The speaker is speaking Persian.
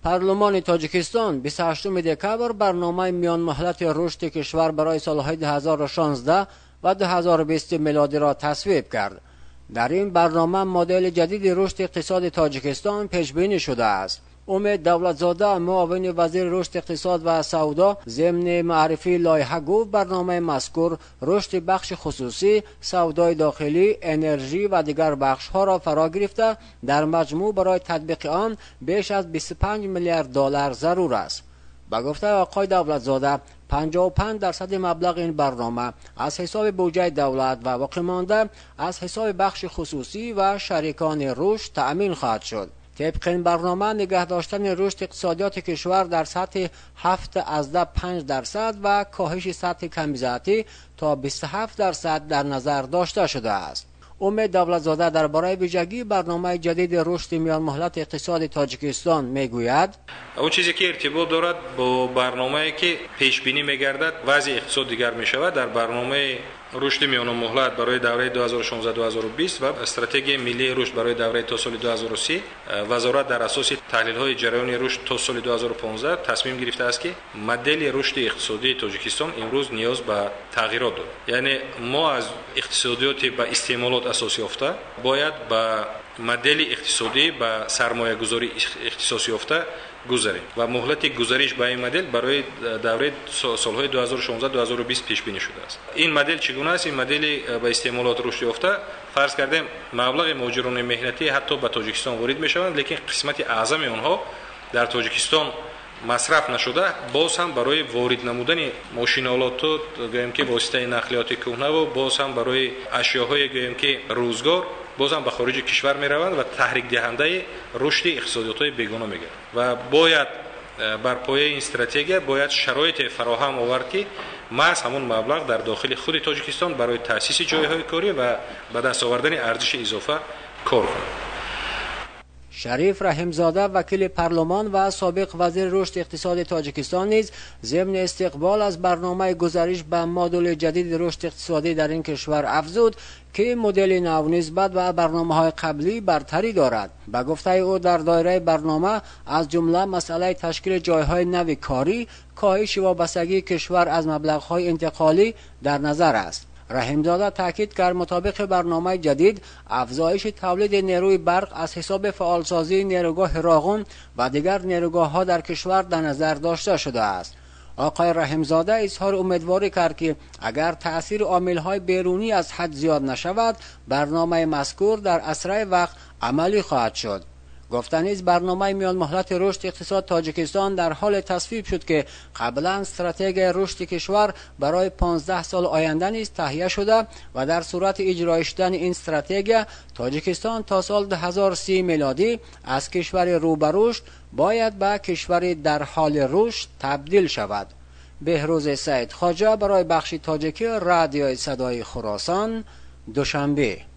پارلمان تاجیکستان 28 دکبر برنامه میان مهلت رشد کشور برای سالهای 2016 و 2020 میلادی را تصویب کرد. در این برنامه مدل جدید رشد اقتصاد تاجیکستان پیش بینی شده است. امید دولتزاده معاون وزیر رشد اقتصاد و سودا ضمن معرفی لایحه گفت برنامه مذکور رشد بخش خصوصی، سودای داخلی، انرژی و دیگر بخش‌ها را فرا گرفته در مجموع برای تطبیق آن بیش از 25 میلیارد دلار ضرور است. با گفته آقای دولتزاده 55% مبلغ این برنامه از حساب بودجه دولت و باقی مانده از حساب بخش خصوصی و شریکان رشد تأمین خواهد شد. طبق این برنامه نگه داشتن رشد اقتصادیات کشور در سطح 7.5% و کاهش سطح کمیزاتی تا 27% در نظر داشته شده است. امید دولتزاده درباره ویژگی برنامه جدید رشد میان مهلت اقتصاد تاجیکستان میگوید: اون چیزی که ارتباط دارد با برنامه‌ای که پیش بینی می‌گردد وضع اقتصاد دیگر می‌شود. در برنامه رشد میان مهلت برای دوره 2016-2020 و استراتژی ملی رشد برای دوره تا سال 2030 وزارت در اساس تحلیل‌های جریان رشد تا سال 2015 تصمیم گرفته است که مدل رشد اقتصادی تاجیکستان امروز نیاز به تغییرات دارد. یعنی ما از اقتصادیات به استعمالات اساس یافته باید به مدل اقتصادی به سرمایه گذاری اختصاص یافته گذاریم و مهلت گزارش به این مدل برای دوره سالهای 2016-2020 پیش بینی شده است. این مدل چگونه است؟ این مدل به استعمالات رشد یافته فرض کردیم مبلغ مهاجران مهنتی حتی به تاجیکستان وارد می شوند، لیکن قسمت اعظم آنها در تاجیکستان مصرف نشده، باز هم برای وارد نمودن ماشین‌آلات گویم که واسطه نقلیات کهنه و باز هم برای اشیاهای گویم که روزگار باز هم به خارج کشور می روند و تحریک دهنده رشد اقتصادیات بیگانه می گردند و باید بر پایه این استراتژی باید شرایط فراهم آورد که محض همون مبلغ در داخل خود تاجیکستان برای تأسیس جایهای کاری و به دست آوردن ارزش اضافه کار کنند. شریف رحیمزاده وکیل پارلمان و سابق وزیر رشد اقتصاد تاجیکستان نیز ضمن استقبال از برنامه گزارش به مدل جدید رشد اقتصادی در این کشور افزود که مدل نو نسبت به برنامه‌های قبلی برتری دارد. به گفته او در دایره برنامه از جمله مسئله تشکیل جایهای نو کاری، کاهش وابستگی کشور از مبلغ‌های انتقالی در نظر است. رحیمزاده تاکید کرد مطابق برنامه جدید افزایش تولید نیروی برق از حساب فعالسازی نیروگاه راغون و دیگر نیروگاه‌ها در کشور در نظر داشته شده است. آقای رحیمزاده اظهار امیدواری کرد که اگر تأثیر عامل‌های بیرونی از حد زیاد نشود برنامه مذکور در اسرع وقت عملی خواهد شد. گفته نیز برنامه میان مهلت رشد اقتصاد تاجیکستان در حال تصویب شد که قبلا استراتژی رشد کشور برای 15 سال آینده نیز تهیه شده و در صورت اجرا شدن این استراتژی تاجیکستان تا سال 2030 میلادی از کشور رو به رشد باید به کشور در حال رشد تبدیل شود. بهروز سید خواجه برای بخش تاجیکی رادیو صدای خراسان، دوشنبه.